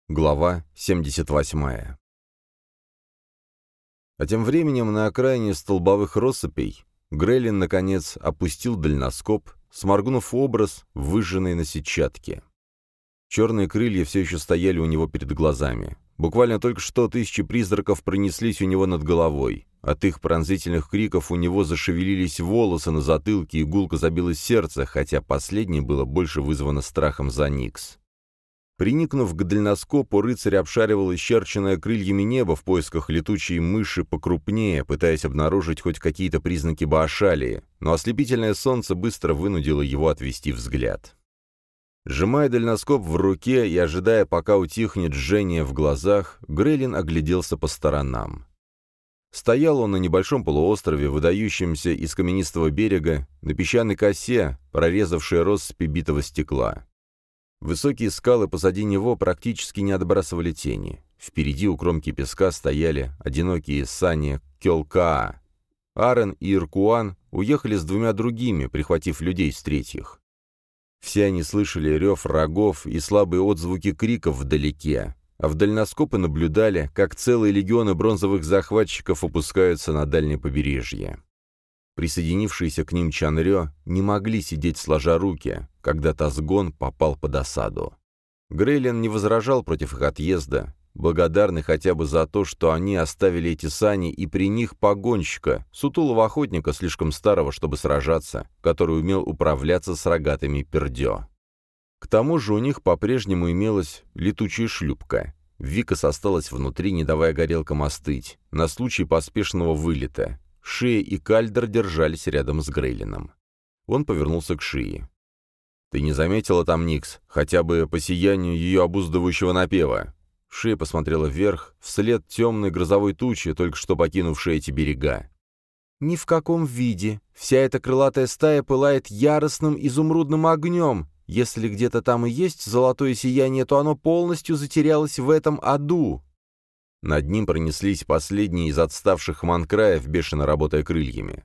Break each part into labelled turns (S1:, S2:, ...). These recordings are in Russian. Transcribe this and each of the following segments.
S1: Глава 78. А тем временем на окраине столбовых россыпей Грейлин, наконец, опустил дальноскоп, сморгнув образ, выжженный на сетчатке. Черные крылья все еще стояли у него перед глазами. Буквально только что тысячи призраков пронеслись у него над головой. От их пронзительных криков у него зашевелились волосы на затылке, и гулко забилось сердце, хотя последнее было больше вызвано страхом за Никс. Приникнув к дальноскопу, рыцарь обшаривал исчерченное крыльями небо в поисках летучей мыши покрупнее, пытаясь обнаружить хоть какие-то признаки Баашалии, но ослепительное солнце быстро вынудило его отвести взгляд. Сжимая дальноскоп в руке и ожидая, пока утихнет жжение в глазах, Грейлин огляделся по сторонам. Стоял он на небольшом полуострове, выдающемся из каменистого берега, на песчаной косе, прорезавшей россыпи битого стекла. Высокие скалы позади него практически не отбрасывали тени. Впереди у кромки песка стояли одинокие сани Кёлкаа. Арен и Иркуан уехали с двумя другими, прихватив людей с третьих. Все они слышали рев рогов и слабые отзвуки криков вдалеке, а в дальноскопы наблюдали, как целые легионы бронзовых захватчиков опускаются на дальнее побережье. Присоединившиеся к ним Чанрё не могли сидеть сложа руки, когда Тазгон попал под осаду. Грейлин не возражал против их отъезда, благодарный хотя бы за то, что они оставили эти сани и при них погонщика, сутулого охотника, слишком старого, чтобы сражаться, который умел управляться с рогатыми пердё. К тому же у них по-прежнему имелась летучая шлюпка. Викас осталась внутри, не давая горелкам остыть, на случай поспешного вылета. Шия и Кальдер держались рядом с Грейлином. Он повернулся к Шии. «Ты не заметила там, Никс, хотя бы по сиянию ее обуздывающего напева?» Шия посмотрела вверх, вслед темной грозовой тучи, только что покинувшей эти берега. «Ни в каком виде. Вся эта крылатая стая пылает яростным изумрудным огнем. Если где-то там и есть золотое сияние, то оно полностью затерялось в этом аду». Над ним пронеслись последние из отставших манкраев, бешено работая крыльями.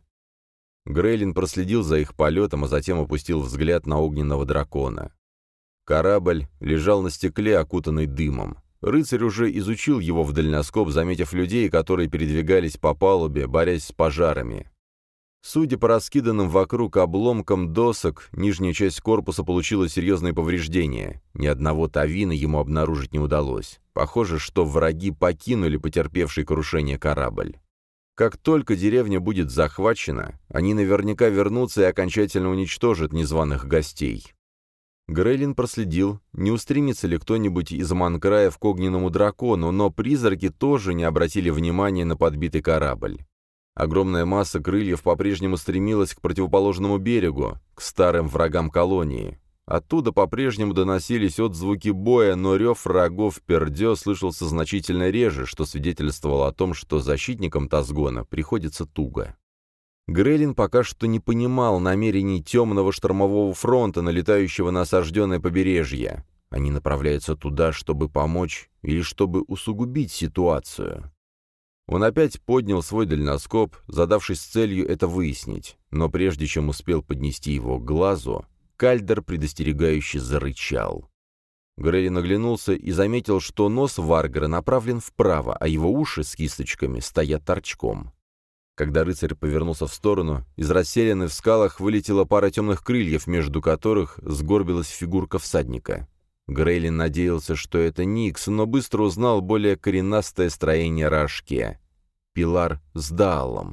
S1: Грейлин проследил за их полетом, а затем опустил взгляд на огненного дракона. Корабль лежал на стекле, окутанный дымом. Рыцарь уже изучил его в дальноскоп, заметив людей, которые передвигались по палубе, борясь с пожарами. Судя по раскиданным вокруг обломкам досок, нижняя часть корпуса получила серьезные повреждения. Ни одного тавина ему обнаружить не удалось. Похоже, что враги покинули потерпевший крушение корабль. Как только деревня будет захвачена, они наверняка вернутся и окончательно уничтожат незваных гостей. Грейлин проследил, не устремится ли кто-нибудь из манкраев к огненному дракону, но призраки тоже не обратили внимания на подбитый корабль. Огромная масса крыльев по-прежнему стремилась к противоположному берегу, к старым врагам колонии. Оттуда по-прежнему доносились отзвуки боя, но рев рогов пердё слышался значительно реже, что свидетельствовало о том, что защитникам Тазгона приходится туго. Грейлин пока что не понимал намерений темного штормового фронта, налетающего на осажденное побережье. Они направляются туда, чтобы помочь или чтобы усугубить ситуацию. Он опять поднял свой дальноскоп, задавшись целью это выяснить, но прежде чем успел поднести его к глазу, Кальдер предостерегающе зарычал. Грейлин оглянулся и заметил, что нос Варгара направлен вправо, а его уши с кисточками стоят торчком. Когда рыцарь повернулся в сторону, из расселены в скалах вылетела пара темных крыльев, между которых сгорбилась фигурка всадника. Грейлин надеялся, что это Никс, но быстро узнал более коренастое строение Рашке — Пилар с Даалом.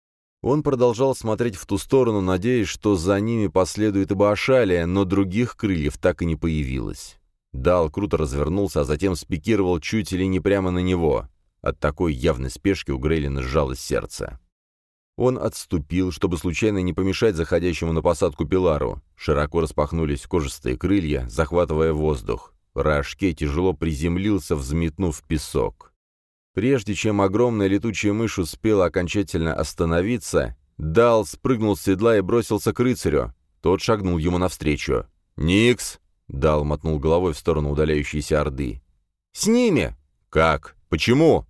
S1: Он продолжал смотреть в ту сторону, надеясь, что за ними последует и Баашалия, но других крыльев так и не появилось. Даал круто развернулся, а затем спикировал чуть ли не прямо на него. От такой явной спешки у Грейлина сжалось сердце. Он отступил, чтобы случайно не помешать заходящему на посадку Пилару. Широко распахнулись кожистые крылья, захватывая воздух. Рашке тяжело приземлился, взметнув песок. Прежде чем огромная летучая мышь успела окончательно остановиться, Дал спрыгнул с седла и бросился к рыцарю. Тот шагнул ему навстречу. «Никс!» — Дал мотнул головой в сторону удаляющейся орды. «С ними!» «Как? Почему?»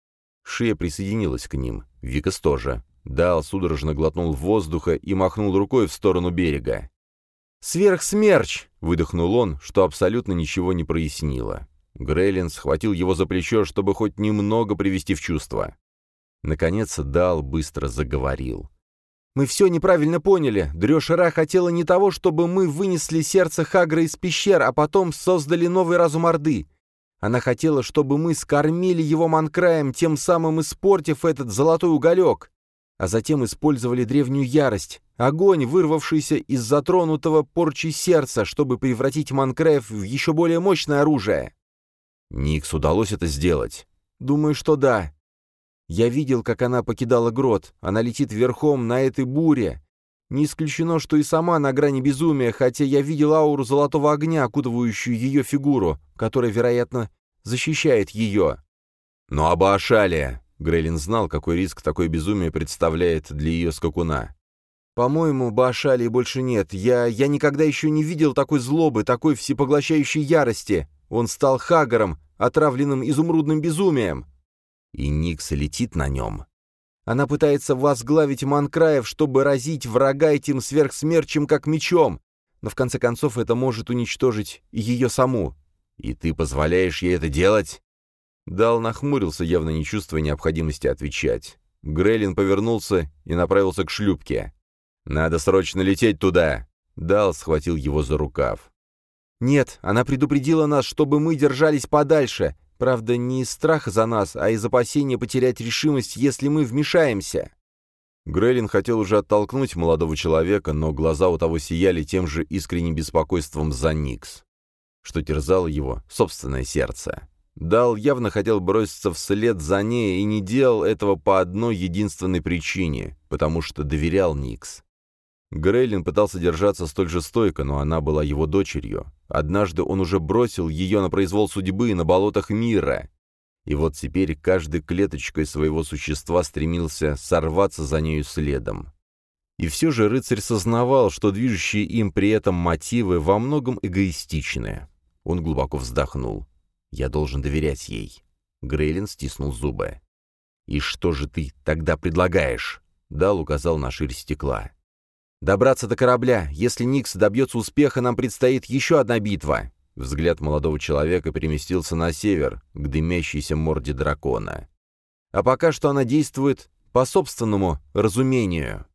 S1: Шия присоединилась к ним. Викас тоже. Дал судорожно глотнул воздуха и махнул рукой в сторону берега. «Сверхсмерч!» — выдохнул он, что абсолютно ничего не прояснило. Грейлин схватил его за плечо, чтобы хоть немного привести в чувство. Наконец Дал быстро заговорил. «Мы все неправильно поняли. Дрёшера хотела не того, чтобы мы вынесли сердце Хагра из пещер, а потом создали новый разум Орды. Она хотела, чтобы мы скормили его манкраем, тем самым испортив этот золотой уголек, а затем использовали древнюю ярость, огонь, вырвавшийся из затронутого порчи сердца, чтобы превратить манкраев в еще более мощное оружие». «Никс удалось это сделать?» «Думаю, что да. Я видел, как она покидала грот. Она летит верхом на этой буре. Не исключено, что и сама на грани безумия, хотя я видел ауру золотого огня, окутывающую ее фигуру, которая, вероятно, защищает ее». «Но Абаашалия!» Грейлин знал, какой риск такое безумие представляет для ее скакуна. «По-моему, Баашалии больше нет. Я никогда еще не видел такой злобы, такой всепоглощающей ярости. Он стал Хагаром, отравленным изумрудным безумием». «И Никс летит на нем». «Она пытается возглавить Манкраев, чтобы разить врага этим сверхсмерчем, как мечом, но в конце концов это может уничтожить и ее саму». «И ты позволяешь ей это делать?» Дал нахмурился, явно не чувствуя необходимости отвечать. Грейлин повернулся и направился к шлюпке. «Надо срочно лететь туда!» Дал схватил его за рукав. «Нет, она предупредила нас, чтобы мы держались подальше. Правда, не из страха за нас, а из опасения потерять решимость, если мы вмешаемся». Грейлин хотел уже оттолкнуть молодого человека, но глаза у того сияли тем же искренним беспокойством за Никс, что терзало его собственное сердце. Дал явно хотел броситься вслед за ней и не делал этого по одной единственной причине, потому что доверял Никс. Грейлин пытался держаться столь же стойко, но она была его дочерью. Однажды он уже бросил ее на произвол судьбы на болотах мира. И вот теперь каждой клеточкой своего существа стремился сорваться за нею следом. И все же рыцарь сознавал, что движущие им при этом мотивы во многом эгоистичны. Он глубоко вздохнул. «Я должен доверять ей». Грейлин стиснул зубы. «И что же ты тогда предлагаешь?» Дал указал на ширь стекла. «Добраться до корабля. Если Никс добьется успеха, нам предстоит еще одна битва». Взгляд молодого человека переместился на север, к дымящейся морде дракона. «А пока что она действует по собственному разумению».